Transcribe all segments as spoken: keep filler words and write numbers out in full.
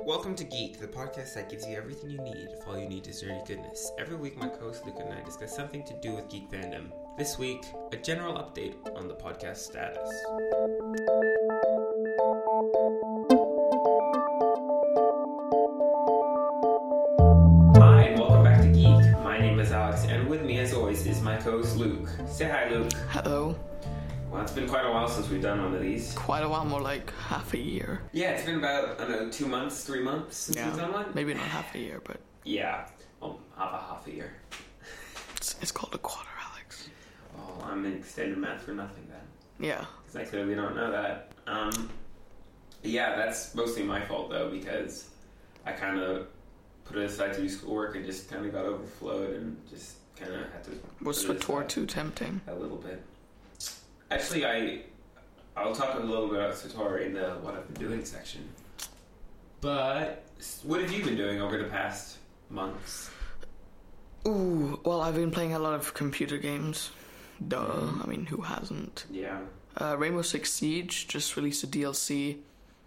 Welcome to Geek, the podcast that gives you everything you need if all you need is nerdy goodness. Every week, my co-host Luke and I discuss something to do with geek fandom. This week, a general update on the podcast status. Hi, and welcome back to Geek. My name is Alex, and with me, as always, is my co-host Luke. Say hi, Luke. Hello. Well, it's been quite a while since we've done one of these. Quite a while, more like half a year. Yeah, it's been about, I don't know, two months, three months since yeah. we've done one? Maybe not half a year, but... Yeah, well, half a half a year. It's, it's called a quarter, Alex. Oh, I'm in extended math for nothing then. Yeah. Because I clearly don't know that. Um, yeah, that's mostly my fault though, because I kind of put it aside to do schoolwork and just kind of got overflowed and just kind of had to... Was SWTOR too tempting? A little bit. Actually, I... I'll talk a little bit about SWTOR in the what I've been doing section. But what have you been doing over the past months? Ooh, well, I've been playing a lot of computer games. Duh. Mm. I mean, who hasn't? Yeah. Uh, Rainbow Six Siege just released a D L C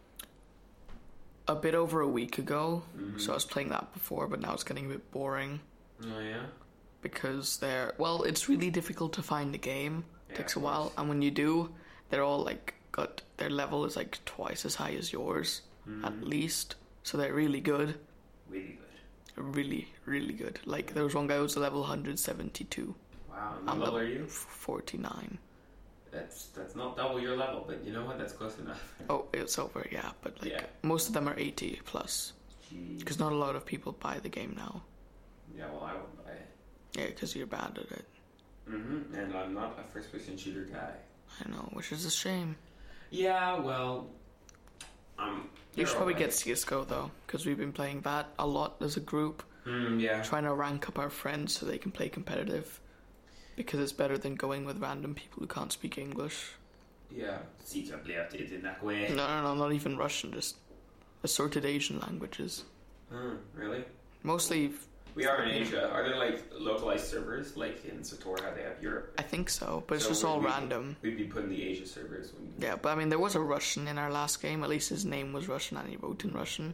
a bit over a week ago. Mm-hmm. So I was playing that before, but now it's getting a bit boring. Oh, yeah? Because they're... Well, it's really difficult to find the game. It yeah, takes a while. And when you do... They're all like got their level is like twice as high as yours, mm. at least. So they're really good. Really good. Really, really good. Like there was one guy who was level one hundred seventy-two. Wow, and what level are you? forty-nine. That's that's not double your level, but you know what? That's close enough. Oh, it's over, yeah. But like yeah. most of them are eighty plus. Because not a lot of people buy the game now. Yeah, well, I won't buy it. Yeah, because you're bad at it. Mm-hmm. And I'm not a first-person shooter guy. I know, which is a shame. Yeah, well, um, you should probably right. get C S G O though, because we've been playing that a lot as a group. Mm, yeah. Trying to rank up our friends so they can play competitive, because it's better than going with random people who can't speak English. Yeah, seems to be updated in that way. No, no, no, not even Russian, just assorted Asian languages. Hmm, really? Mostly. We are in Asia. Are there like localized servers, like in SWTOR, how they have Europe? I think so, but it's so just all we'd, random. We'd be putting the Asia servers. When yeah, but I mean, there was a Russian in our last game. At least his name was Russian, and he wrote in Russian.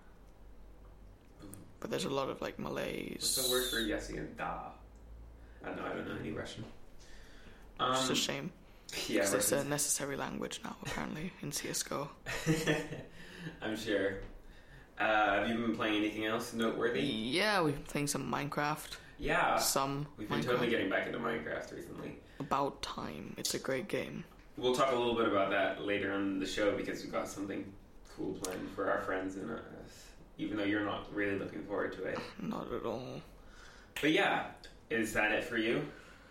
But there's a lot of like Malays. What's the word for yesi and da? I don't know. I don't know any Russian. Um, it's a shame. Yeah, because it's a necessary language now, apparently, in C S G O. I'm sure. Uh, have you been playing anything else noteworthy? Yeah, we've been playing some Minecraft. Yeah. Some We've been Minecraft. totally getting back into Minecraft recently. About time. It's a great game. We'll talk a little bit about that later on the show because we've got something cool planned for our friends and us. Even though you're not really looking forward to it. Not at all. But yeah, is that it for you?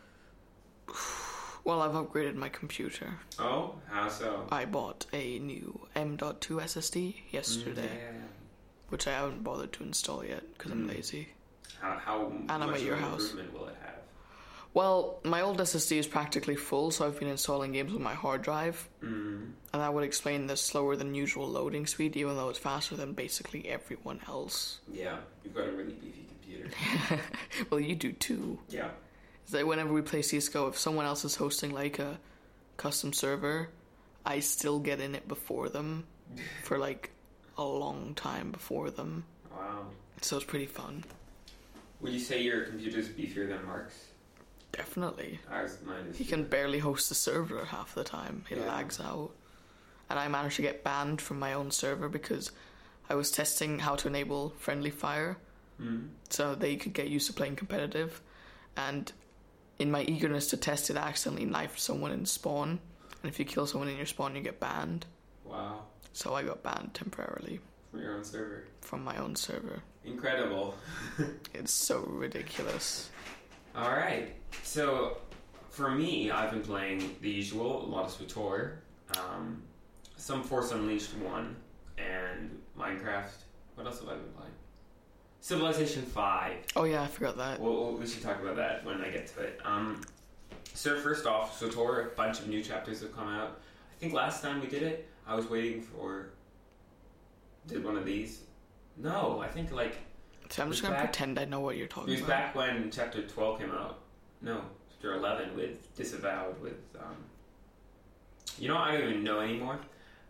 Well, I've upgraded my computer. Oh? How so? I bought a new M dot two S S D yesterday. Mm, yeah, yeah, yeah. Which I haven't bothered to install yet because mm. I'm lazy. How, how and much I'm at your of an house. improvement will it have? Well, my old S S D is practically full, so I've been installing games with my hard drive. Mm. And that would explain the slower than usual loading speed, even though it's faster than basically everyone else. Yeah, you've got a really beefy computer. Well, you do too. Yeah. It's like whenever we play C S G O, if someone else is hosting like a custom server, I still get in it before them for like a long time before them. Wow. So it's pretty fun. Would you say your computer's beefier than Mark's? Definitely. Ours, mine is. He can barely host the server half the time. It yeah. lags out. And I managed to get banned from my own server because I was testing how to enable friendly fire mm. so they could get used to playing competitive. And in my eagerness to test it, I accidentally knifed someone in spawn. And if you kill someone in your spawn, you get banned. Wow. So I got banned temporarily. From your own server? From my own server. Incredible. It's so ridiculous. Alright. So, for me, I've been playing the usual, a lot of SWTOR, um, some Force Unleashed one, and Minecraft. What else have I been playing? Civilization five. Oh yeah, I forgot that. Well, we should talk about that when I get to it. Um, so first off, SWTOR, a bunch of new chapters have come out. I think last time we did it, I was waiting for... Did one of these? No, I think like... So I'm just going to pretend I know what you're talking about. It was back when chapter twelve came out. No, chapter eleven with Disavowed with... Um, you know, I don't even know anymore.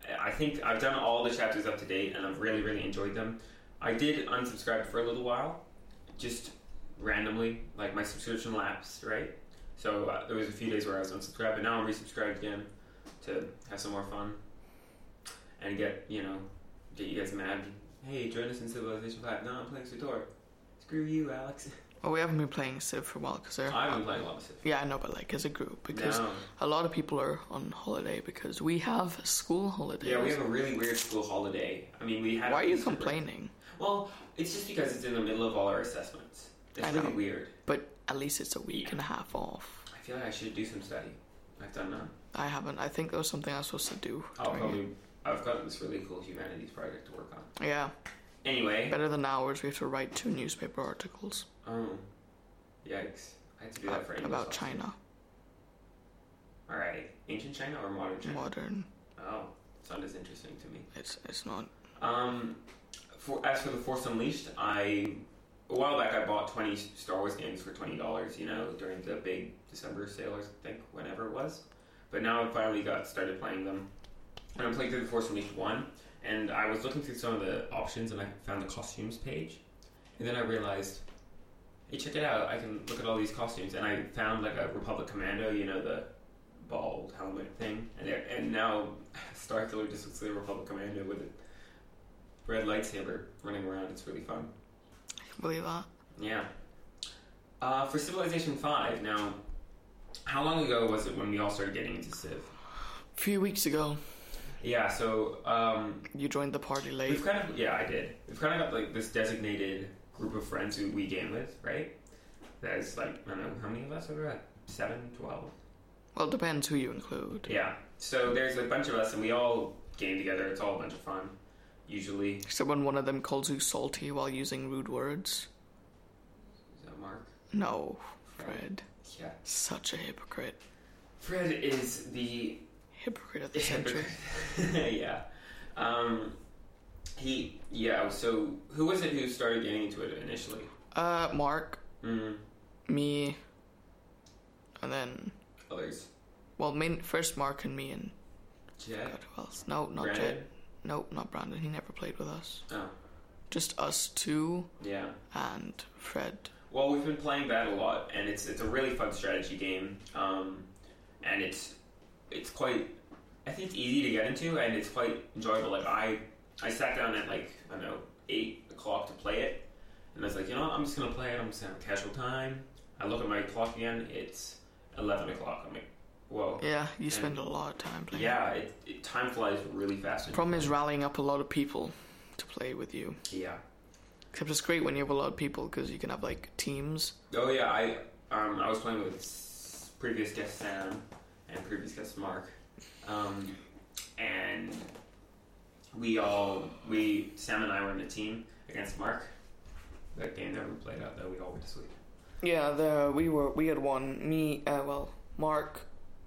I think I've done all the chapters up to date, and I've really, really enjoyed them. I did unsubscribe for a little while, just randomly, like my subscription lapsed, right? So uh, there was a few days where I was unsubscribed, but now I'm resubscribed again to have some more fun and get, you know, get you guys mad. Hey, join us in Civilization five. No, I'm playing Sutor. Screw you, Alex. Well, we haven't been playing Civ for a while because they're. I haven't been playing a lot of Civ. Yeah, I know, but like as a group, because No. a lot of people are on holiday because we have school holidays. Yeah, we have a really weird school holiday. I mean, we had. Why are you Easter break. complaining? Well, it's just because it's in the middle of all our assessments. It's I really know. weird. But at least it's a week Yeah. and a half off. I feel like I should do some study. I've done none. I haven't. I think there was something I was supposed to do. I'll during probably. it. I've got this really cool humanities project to work on. Yeah, Anyway. better than ours. We have to write two newspaper articles Oh. Yikes. I had to do that for English about also. China, Alright. Ancient China or modern China? modern. Oh. Sounds as interesting to me. It's it's not. Um, for as for the Force Unleashed, I a while back I bought twenty Star Wars games for twenty dollars. You know, during the big December sale, I think, whenever it was. But now I finally got started playing them, and I'm playing through the Force Unleashed one. And I was looking through some of the options, and I found the costumes page, and then I realized, hey, check it out! I can look at all these costumes, and I found like a Republic Commando. You know, the bald helmet thing, and there, and now Starkiller just looks like a Republic Commando with a red lightsaber running around. It's really fun. I can believe that. Yeah. Uh, for Civilization five, now, how long ago was it when we all started getting into Civ? A few weeks ago, Yeah, so um, you joined the party late. we've kind of yeah, I did. We've kind of got like this designated group of friends who we game with, right? There's like I don't know how many of us are there? Like seven, twelve. Well, it depends who you include. Yeah. So there's a bunch of us, and we all game together. It's all a bunch of fun. Usually, is Except when one of them calls you salty while using rude words. that Mark? No, Fred. Yeah. Such a hypocrite. Fred is the Hypocrite of the century. yeah. Um, he, yeah, so who was it who started getting into it initially? Uh, Mark, Mm, me, and then, others. well, main, first Mark and me and Jet? God, who else? No, not Brandon? Jet. No, not Brandon. He never played with us. Oh, Just us two yeah. and Fred. Well, we've been playing that a lot, and it's it's a really fun strategy game. Um, and it's it's quite, I think it's easy to get into, and it's quite enjoyable. Like I I sat down at like I don't know eight o'clock to play it, and I was like, you know, what? I'm just gonna play it. I'm just gonna have a casual time. I look at my clock again. It's eleven o'clock. I'm like, whoa. Yeah, you spend a lot of time playing. Yeah, it, it time flies really fast. The problem is rallying up a lot of people to play with you. Yeah. Except it's great when you have a lot of people because you can have like teams. Oh yeah, I um I was playing with s- previous guest Sam and previous guest Mark, um, and we all we Sam and I were in a team against Mark. That game never played out though. We all went to sleep. Yeah, the we were we had one. Me, uh, well, Mark,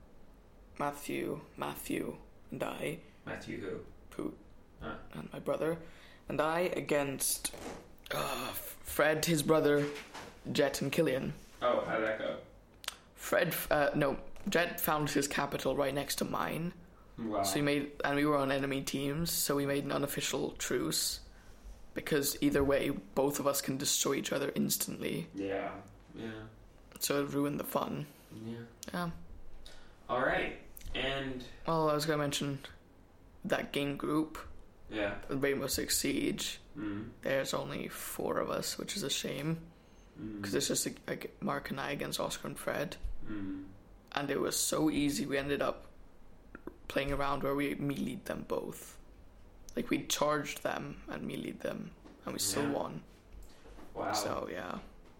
Matthew, Matthew, and I, Matthew who? Poot, Huh. and my brother, and I against uh, Fred, his brother, Jet, and Killian. Oh, how did that go? Fred, uh, no, Jet found his capital right next to mine. Wow. So we made, and we were on enemy teams, so we made an unofficial truce. Because either way, both of us can destroy each other instantly. Yeah. Yeah. So it ruined the fun. Yeah. Yeah. All right. And Well, I was going to mention that game group, yeah. Rainbow Six Siege. Mm. There's only four of us, which is a shame. Because Mm. it's just like Mark and I against Oscar and Fred. Mm. And it was so easy, we ended up playing around where we melee'd them both. Like we charged them and melee'd them, and we still Yeah. won. Wow. So yeah.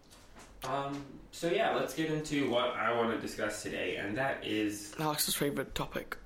Um. So yeah, let's get into what I want to discuss today, and that is Alex's favorite topic: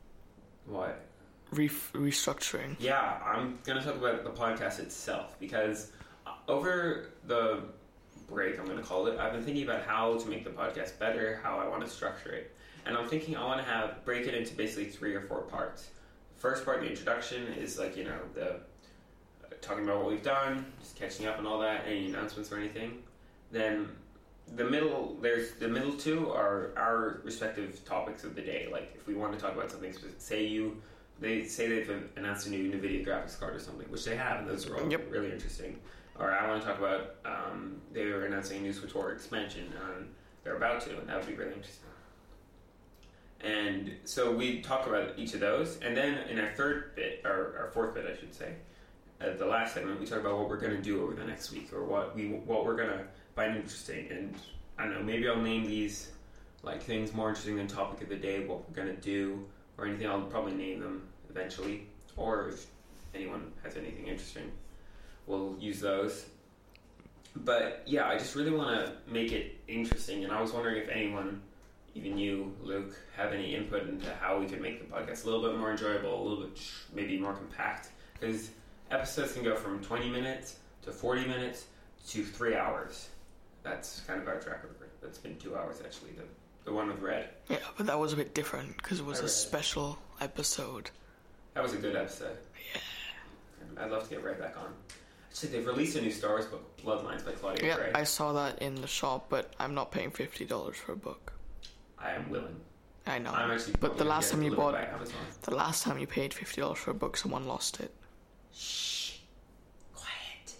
what. Re- restructuring. Yeah, I'm gonna talk about the podcast itself because over the break, I'm gonna call it, I've been thinking about how to make the podcast better, how I want to structure it, and I'm thinking I want to have break it into basically three or four parts. First part, the introduction, is like you know the uh, talking about what we've done, just catching up and all that, any announcements or anything. Then the middle, there's the middle two are our respective topics of the day. Like if we want to talk about something specific, say you they say they've announced a new NVIDIA graphics card or something, which they have, and those are all Yep. really interesting. Or I want to talk about, um, they were announcing a new SWTOR expansion, and they're about to, and that would be really interesting. And so we talk about each of those, and then in our third bit, or our fourth bit, I should say, uh, the last segment, we talk about what we're going to do over the next week, or what we what we're going to find interesting. And I don't know, maybe I'll name these like things more interesting than topic of the day, what we're going to do, or anything. I'll probably name them eventually, or if anyone has anything interesting, we'll use those. But yeah, I just really want to make it interesting, and I was wondering if anyone, even you, Luke, have any input into how we could make the podcast a little bit more enjoyable, a little bit sh- maybe more compact, because episodes can go from twenty minutes to forty minutes to three hours. That's kind of our track record. That's been two hours actually, the, the one with Red. Yeah, but that was a bit different because it was I a read it. special episode. That was a good episode. Yeah. I'd love to get Red back on. Actually, they've released a new Star Wars book, Bloodlines by Claudia Yeah, Gray. I saw that in the shop, but I'm not paying fifty dollars for a book. I am willing. I know. I'm actually But the probably last gonna time get you it delivered bought, by Amazon. the last time you paid fifty dollars for a book, someone lost it. Shh. Quiet.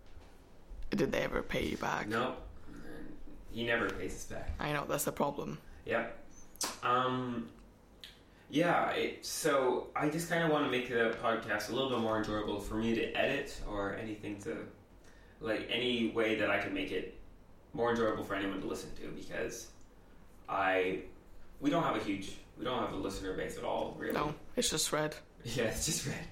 Did they ever pay you back? No. He never pays us back. I know, that's the problem. Yep. Um, yeah, it, so I just kind of want to make the podcast a little bit more enjoyable for me to edit, or anything to, like, any way that I can make it more enjoyable for anyone to listen to, because I, we don't have a huge, we don't have a listener base at all, really. No, it's just Red. Yeah, it's just Red.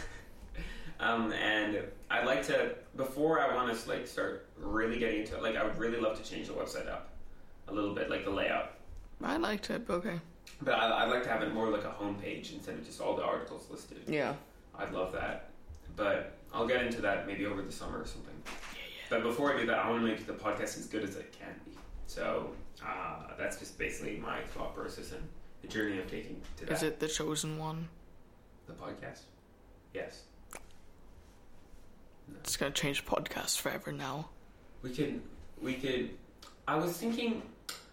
um, and I'd like to, before I want to like start really getting into it, like I would really love to change the website up a little bit, like the layout. I liked it, but okay. But I, I'd like to have it more like a homepage instead of just all the articles listed. Yeah. I'd love that. But I'll get into that maybe over the summer or something. Yeah, yeah. But before I do that, I want to make the podcast as good as it can be. So uh, that's just basically my thought process and the journey I'm taking to that. Is it The Chosen One? The podcast? Yes. No. It's gonna change podcasts forever now. We could, we could, I was thinking,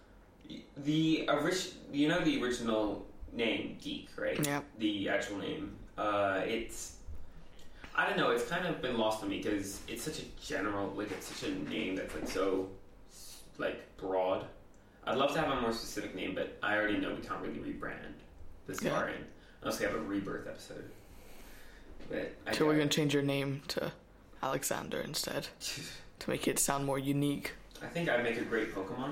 the, orig- you know the original name, Geek, right? Yeah. The actual name. Uh, it's, I don't know, it's kind of been lost on me because it's such a general, like it's such a name that's like so, like, broad. I'd love to have a more specific name, but I already know we can't really rebrand the Yeah. Sparring unless we have a rebirth episode. But I So we're doubt- gonna change your name to Alexander instead to make it sound more unique. I think I'd make a great Pokemon.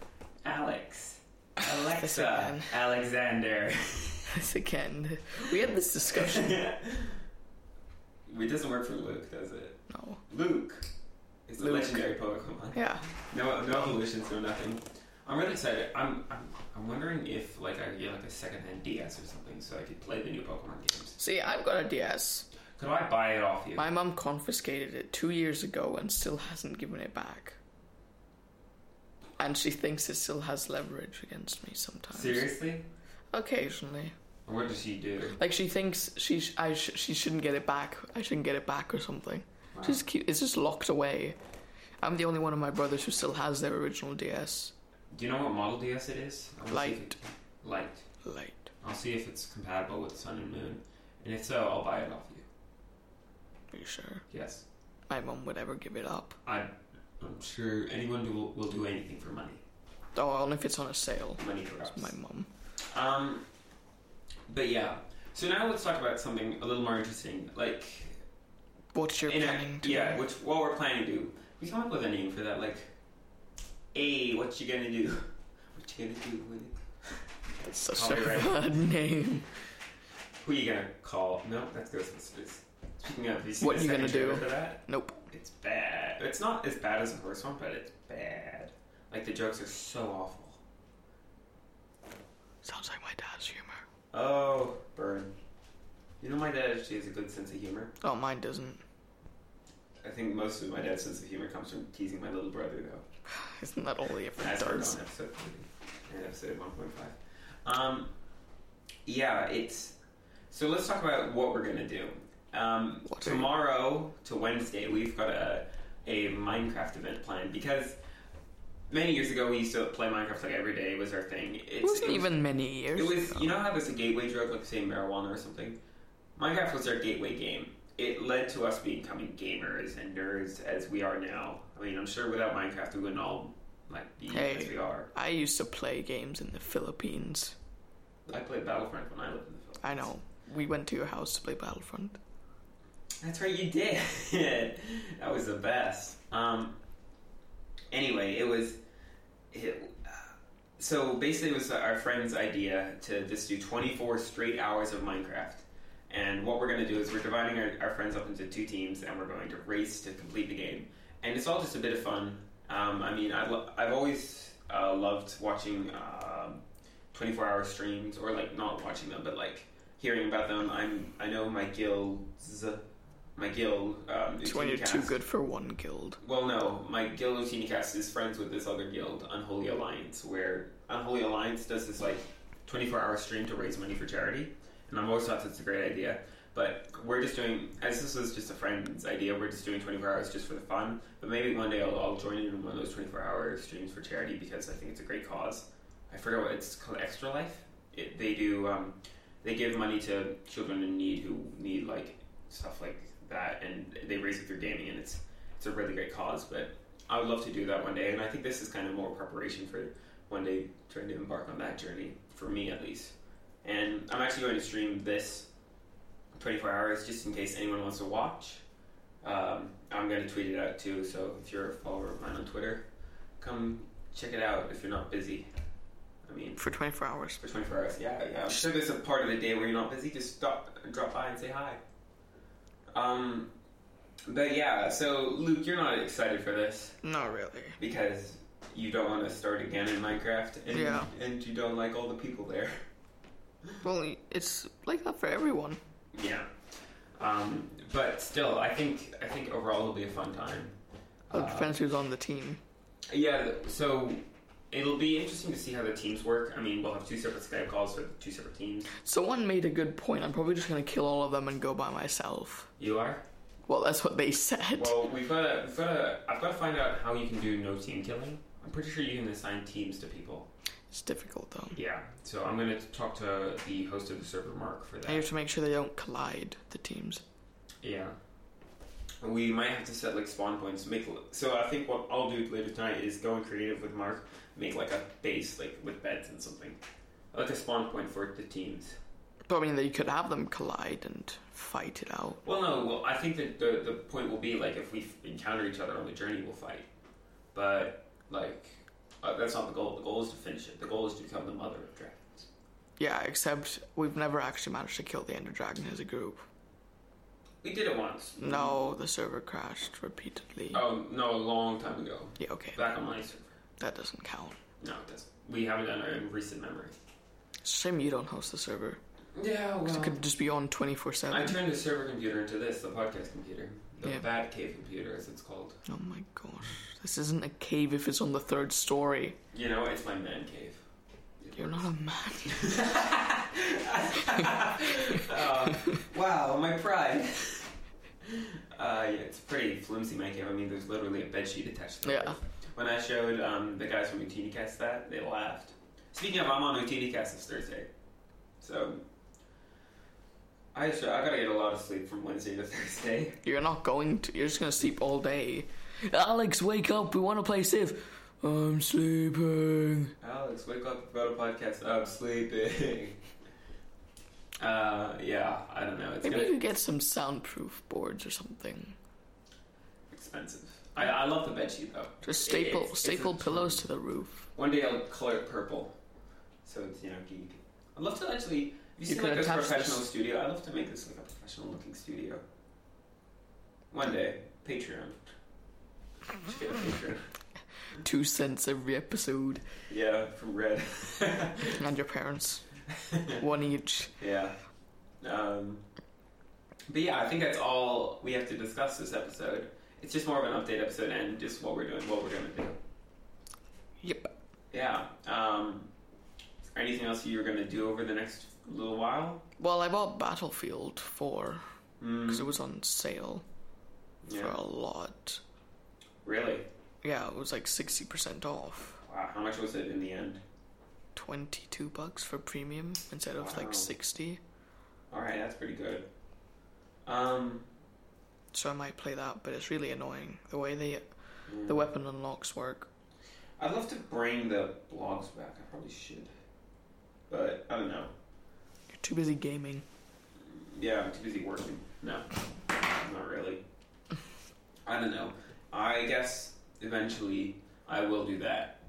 Alex. This Alexa. again. Alexander. This again. We had this discussion. It doesn't work for Luke, does it? No. Luke. It's a Luke. legendary Pokemon. Yeah. No, no evolutions, no nothing. I'm really excited. I'm, I'm, I'm wondering if like I could get like a secondhand D S or something, so I could play the new Pokemon games. See, I've got a D S. Could I buy it off you? My mum confiscated it two years ago and still hasn't given it back. And she thinks it still has leverage against me sometimes. Seriously? Occasionally. What does she do? Like she thinks she sh- I sh- she shouldn't get it back. I shouldn't get it back or something. Wow. She's cute. It's just locked away. I'm the only one of my brothers who still has their original D S. Do you know what model D S it is? I wanna see Light. if it- Light. Light. I'll see if it's compatible with Sun and Moon, and if so, I'll buy it off you. Are you sure? Yes. My mum would ever give it up. I, I'm sure anyone do, will, will do anything for money. Oh, only if it's on a sale. Money corrupts. It's my mum. Um, but yeah. So now let's talk about something a little more interesting. Like, What's your in a- planning to yeah, do? which what we're planning to do. We come up with a name for that. Like, hey, what you gonna do? What you gonna do with it? That's such Call a me right. bad name. Who you gonna call? No, that's Ghostbusters. Speaking of, have you seen What the you second gonna do? trailer for that? Nope. It's bad. It's not as bad as the first one, but it's bad. Like the jokes are so awful. Sounds like my dad's humor. Oh, burn. You know my dad actually has a good sense of humor. Oh, mine doesn't. I think most of my dad's sense of humor comes from teasing my little brother, though. Isn't that all he ever As heard does? on episode thirty and episode one point five. Um, yeah, it's so. Let's talk about what we're gonna do. Um, What are you- tomorrow to Wednesday, we've got a a Minecraft event planned because many years ago, we used to play Minecraft like every day. It was our thing. It's, It wasn't it was, even many years. It was, ago. you know how there's a gateway drug, like say marijuana or something? Minecraft was our gateway game. It led to us becoming gamers and nerds as we are now. I mean, I'm sure without Minecraft, we wouldn't all like be Hey, as we are. I used to play games in the Philippines. I played Battlefront when I lived in the Philippines. I know. We went to your house to play Battlefront. That's right, you did. That was the best. Um, anyway, it was... It, uh, so basically it was our friend's idea to just do twenty-four straight hours of Minecraft. And what we're going to do is we're dividing our, our friends up into two teams and we're going to race to complete the game. And it's all just a bit of fun. Um, I mean, I lo- I've always uh, loved watching uh, twenty-four hour streams, or like not watching them, but like hearing about them. I'm I know my guilds, my guild. Um, It's when you're Utinacast- too good for one guild. Well, no, my guild Utinacast is friends with this other guild, Unholy Alliance, where Unholy Alliance does this like twenty-four hour stream to raise money for charity. And I've always thought that's a great idea. But we're just doing, as this was just a friend's idea, we're just doing twenty-four hours just for the fun. But maybe one day I'll, I'll join in on one of those twenty-four hour streams for charity because I think it's a great cause. I forget what it's called, Extra Life. It, they do, um, they give money to children in need who need like stuff like that, and they raise it through gaming, and it's it's a really great cause. But I would love to do that one day, and I think this is kind of more preparation for one day trying to embark on that journey, for me at least. And I'm actually going to stream this twenty-four hours just in case anyone wants to watch. Um, I'm going to tweet it out too, so if you're a follower of mine on Twitter, come check it out if you're not busy. I mean, For twenty-four hours. for twenty-four hours, yeah, yeah. I'm sure there's a part of the day where you're not busy, just stop, drop by and say hi. Um, but yeah, so Luke, you're not excited for this Not really. because you don't want to start again in Minecraft, and, Yeah. and you don't like all the people there. Well, it's like that for everyone. Yeah. Um, but still, I think I think overall it'll be a fun time. It Uh, depends who's on the team. Yeah, so it'll be interesting to see how the teams work. I mean, we'll have two separate Skype calls for two separate teams. Someone made a good point. I'm probably just going to kill all of them and go by myself. You are? Well, that's what they said. Well, we've got to, we've got to, I've got to find out how you can do no team killing. I'm pretty sure you can assign teams to people. It's difficult, though. Yeah, so I'm going to talk to the host of the server, Mark, for that. And you have to make sure they don't collide, the teams. Yeah. We might have to set like spawn points. Make so I think what I'll do later tonight is go in creative with Mark, make like a base like with beds and something, like a spawn point for the teams. But I mean, you could have them collide and fight it out. Well, no. Well, I think that the the point will be like if we encounter each other on the journey, we'll fight. But like uh, that's not the goal. The goal is to finish it. The goal is to become the mother of dragons. Yeah, except we've never actually managed to kill the Ender Dragon as a group. We did it once. No, the server crashed repeatedly. Oh no, a long time ago. Yeah, okay. Back on my server. That doesn't count. No, it doesn't. We haven't done it in recent memory. It's a shame you don't host the server. Yeah, well. Because it could just be on twenty-four seven. I turned the server computer into this, the podcast computer. The Yeah. Bat Cave computer, as it's called. Oh my gosh. This isn't a cave if it's on the third story. You know, it's my man cave. You're not a man. uh, wow, my pride. Uh, yeah, it's pretty flimsy, man cave. I mean, there's literally a bed sheet attached to it. Yeah. When I showed um, the guys from Utinacast that, they laughed. Speaking of, I'm on Utinacast this Thursday. So, I, should, I gotta get a lot of sleep from Wednesday to Thursday. You're not going to. You're just going to sleep all day. Alex, wake up. We want to play Civ. I'm sleeping. Alex, wake up about a podcast. I'm sleeping. Uh, yeah, I don't know. It's Maybe gonna you could get some soundproof boards or something. expensive. I, I love the bedsheet though. Just staple It- it's- staple it's a- pillows to the roof. One day I'll color it purple, so it's you know geek. I'd love to actually. Have you, You seen could like this attach professional this- studio? I'd love to make this like a professional looking studio. One day, Patreon. Should get a Patreon. Two cents every episode. Yeah, from Red. And your parents. One each. Yeah. Um, but yeah, I think that's all we have to discuss this episode. It's just more of an update episode and just what we're doing, what we're going to do. Yep. Yeah. Um, is there anything else you're going to do over the next little while? Well, I bought Battlefield four Mm, because it was on sale yeah. for a lot. Really? Yeah, it was like sixty percent off. Wow, how much was it in the end? twenty-two bucks for premium instead of Wow. like sixty. Alright, that's pretty good. Um, So I might play that, but it's really annoying the way they mm. the weapon unlocks work. I'd love to bring the blogs back. I probably should. But, I don't know. You're too busy gaming. Yeah, I'm too busy working. No, not really. I don't know. I guess eventually I will do that.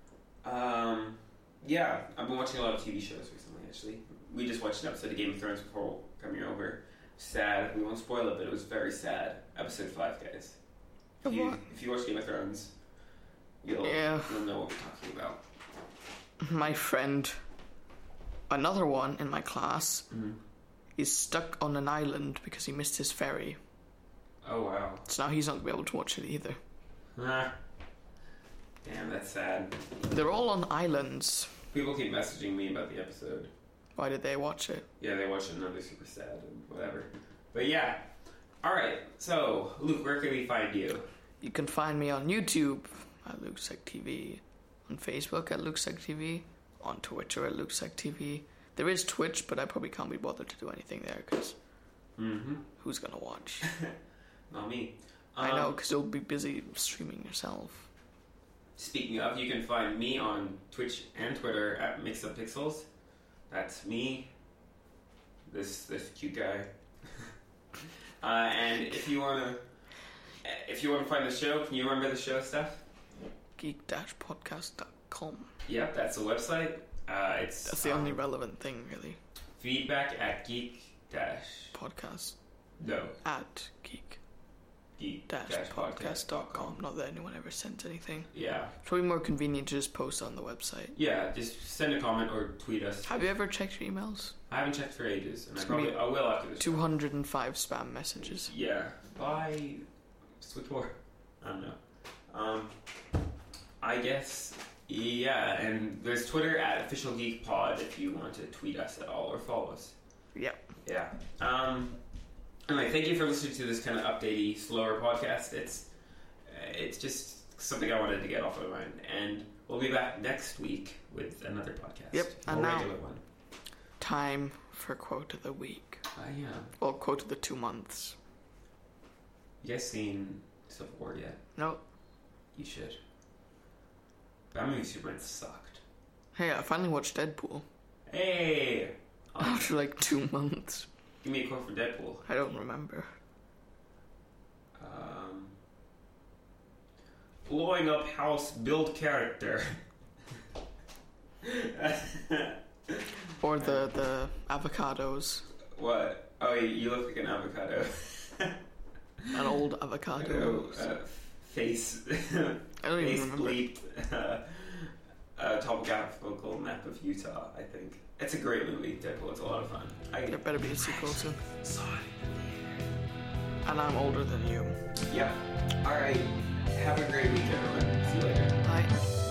Um, yeah, I've been watching a lot of T V shows recently, actually. We just watched an episode of Game of Thrones before coming over. Sad. We won't spoil it, but it was very sad. Episode five, guys. If Of you, what? if you watch Game of Thrones, you'll, Yeah. you'll know what we're talking about. My friend, another one in my class, Mm-hmm. is stuck on an island because he missed his ferry. Oh, wow. So now he's not going to be able to watch it either. Ah. Damn, that's sad. They're all on islands. People keep messaging me about the episode. Why did they watch it? Yeah, they watched it and they're super sad and whatever. But yeah. Alright, so, Luke, where can we find you? You can find me on YouTube at LukeSecTV, on Facebook at LukeSecTV, on Twitter at LukeSecTV. There is Twitch, but I probably can't be bothered to do anything there because Mm-hmm. who's going to watch? Not me. I know, Um, because you'll be busy streaming yourself. Speaking of, you can find me on Twitch and Twitter at MixUpPixels. That's me. This this cute guy. uh, and if you wanna, if you wanna find the show, can you remember the show stuff? geek dash podcast dot com. Yep, that's the website. Uh, it's That's the um, only relevant thing, really. feedback at geek dash Podcast no at geek geek dash podcast dot com. Not that anyone ever sent anything. Yeah, It's probably more convenient to just post on the website. yeah. Just send a comment or tweet us. Have you ever checked your emails? I haven't checked for ages, and I It's gonna probably be I will after this. two hundred five spam messages. Yeah. Bye. Switor. I don't know. Um, I guess, yeah, and there's Twitter at Official Geek Pod if you want to tweet us at all or follow us. Yep. Yeah. Um, anyway, thank you for listening to this kind of updatey, slower podcast. It's, uh, it's just something I wanted to get off of my mind. And we'll be back next week with another podcast. Yep, A and now- regular one. Time for quote of the week. Uh, yeah. Well, quote of the two months. You guys seen Civil War yet? No. You should. Batman v Superman sucked. Hey, I finally watched Deadpool. Hey! Um, After like two months. give me a quote for Deadpool. I don't remember. Um, blowing up house, build character. Or the, the avocados. What? Oh, you, you look like an avocado. An old avocado. uh, face. I don't face even remember. bleeped. Uh, uh, topographical map of Utah. I think it's a great movie. Deadpool. It's a lot of fun. I There better be a sequel soon. saw it. And I'm older than you. Yeah. All right. Have a great week, everyone. See you later. Bye.